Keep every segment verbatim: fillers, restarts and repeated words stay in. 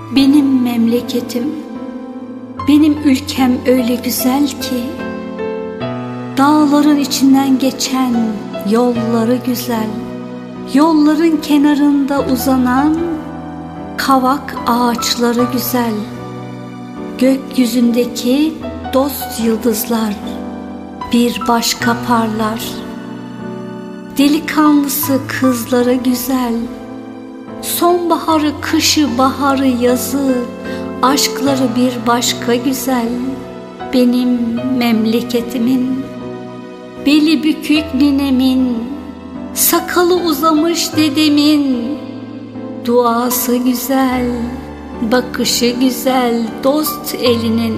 Benim memleketim, benim ülkem öyle güzel ki, dağların içinden geçen yolları güzel, yolların kenarında uzanan kavak ağaçları güzel, gökyüzündeki dost yıldızlar bir başka parlar, delikanlısı kızları güzel, sonbaharı, kışı, baharı, yazı, aşkları bir başka güzel. Benim memleketimin, beli bükük ninemin, sakalı uzamış dedemin, duası güzel, bakışı güzel dost elinin.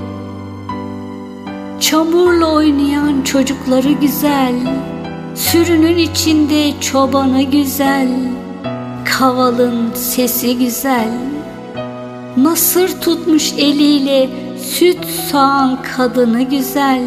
Çamurla oynayan çocukları güzel, sürünün içinde çobanı güzel, kavalın sesi güzel, nasır tutmuş eliyle süt sağan kadını güzel,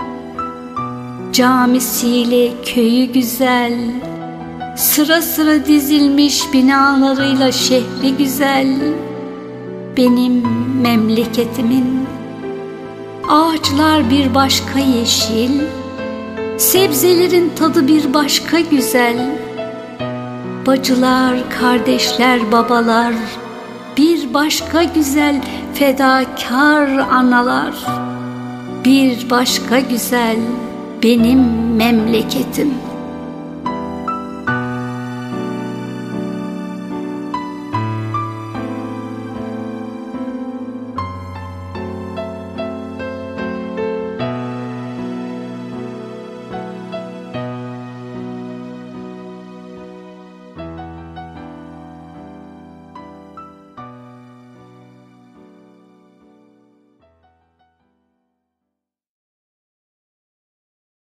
camisiyle köyü güzel, sıra sıra dizilmiş binalarıyla şehri güzel. Benim memleketimin ağaçlar bir başka yeşil, sebzelerin tadı bir başka güzel, bacılar, kardeşler, babalar bir başka güzel, fedakar analar bir başka güzel. Benim memleketim.